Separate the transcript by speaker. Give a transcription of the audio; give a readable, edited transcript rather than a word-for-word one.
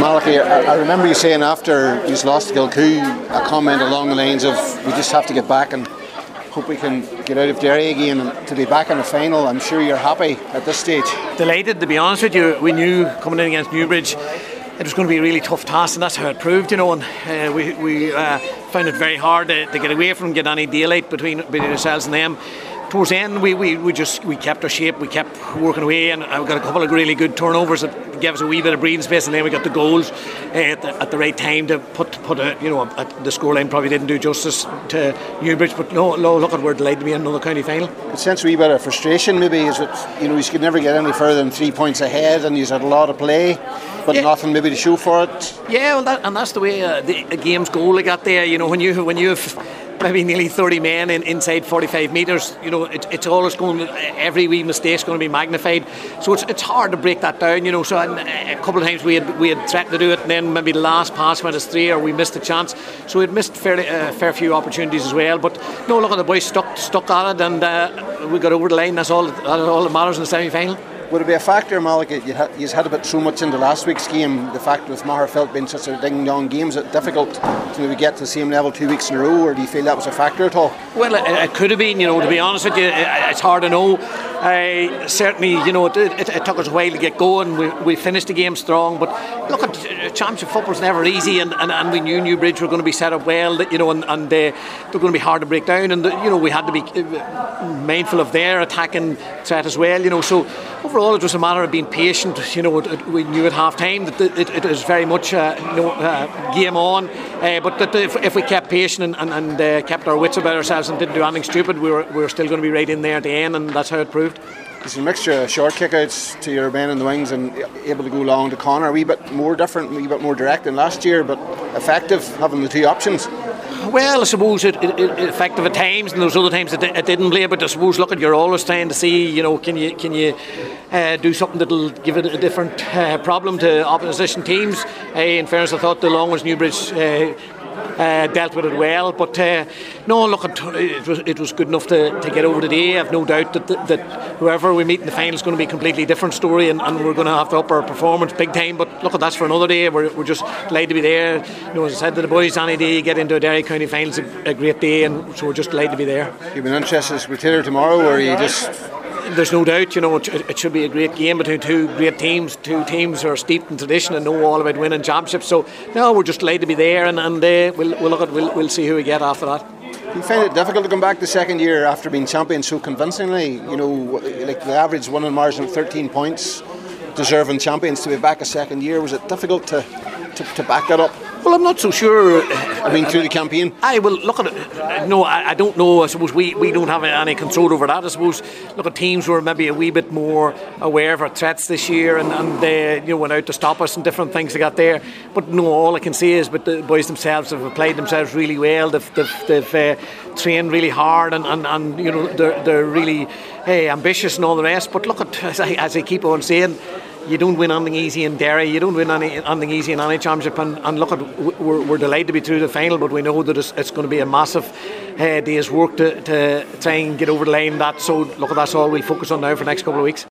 Speaker 1: Malachy, I remember you saying after you lost to Kilcoo a comment along the lines of we just have to get back and hope we can get out of Derry again, and to be back in the final. I'm sure you're happy at this stage.
Speaker 2: Delighted, to be honest with you. We knew coming in against Newbridge it was going to be a really tough task, and that's how it proved, you know. And we found it very hard to get away from getting any daylight between ourselves and them. Towards the end, we kept our shape, we kept working away, and I got a couple of really good turnovers that gave us a wee bit of breathing space, and then we got the goals at the right time to put the scoreline probably didn't do justice to Newbridge, but no, look, we're delighted to be in another county final.
Speaker 1: It sense a wee bit of frustration maybe is that you could never get any further than 3 points ahead, and you had a lot of play, but nothing maybe to show for it.
Speaker 2: Yeah, well, that's the way the game's goal they got there. You know, when you have maybe nearly 30 men inside 45 metres, you know, it's always going, every wee mistake's going to be magnified, so it's hard to break that down, you know. So a couple of times we had threatened to do it, and then maybe the last pass went astray, or we missed a chance, so we'd missed a fair few opportunities as well. But no, look, the boys stuck at it, and we got over the line. That's all that matters in the semi-final.
Speaker 1: Would it be a factor, Malachy, you had a bit so much into last week's game, the fact with Magherafelt being such a ding-dong game, is it difficult to maybe get to the same level 2 weeks in a row, or do you feel that was a factor at all?
Speaker 2: Well, it could have been, you know, to be honest with you, it's hard to know. Certainly, you know, it took us a while to get going. We finished the game strong, but look, championship football's never easy, and we knew Newbridge were going to be set up well, you know, and they're going to be hard to break down, and you know, we had to be mindful of their attacking threat as well, you know. So overall, it was a matter of being patient. You know, we knew at half time that it was very much game on, but that if we kept patient and kept our wits about ourselves and didn't do anything stupid, we were still going to be right in there at the end, and that's how it proved.
Speaker 1: It's a mixture of short kickouts to your men in the wings and able to go long to Connor, a wee bit more different, a wee bit more direct than last year, but effective having the two options.
Speaker 2: Well, I suppose it effective at times, and those other times it didn't play. But I suppose, look, you're always trying to see, you know, can you do something that'll give it a different problem to opposition teams. In fairness, I thought the long as Newbridge dealt with it well, but no, look, it was good enough to get over the day. I've no doubt that whoever we meet in the final is going to be a completely different story, and we're going to have to up our performance big time. But look, that's for another day. We're just delighted to be there. You know, as I said to the boys, any day you get into a Derry County final is a great day, and so we're just delighted to be there.
Speaker 1: You've been interested with Taylor tomorrow, or are you just...
Speaker 2: There's no doubt, you know, it should be a great game between two great teams. Two teams who are steeped in tradition and know all about winning championships. So no, we're just delighted to be there, and we'll see who we get after that.
Speaker 1: You find it difficult to come back the second year after being champion so convincingly? You know, like the average winning margin of 13 points, deserving champions, to be back a second year. Was it difficult to back that up?
Speaker 2: Well, I'm not so sure.
Speaker 1: I mean, through the campaign?
Speaker 2: I will look at it. No, I don't know. I suppose we don't have any control over that. I suppose, look, at teams were maybe a wee bit more aware of our threats this year, and they, you know, went out to stop us and different things they got there. But no, all I can say is, but the boys themselves have applied themselves really well. They've trained really hard, and you know, they're really ambitious and all the rest. But look, as I keep on saying, you don't win anything easy in Derry, you don't win anything easy in any championship, and look, we're delighted to be through the final, but we know that it's going to be a massive day's work to try and get over the line. So look, that's all we'll focus on now for the next couple of weeks.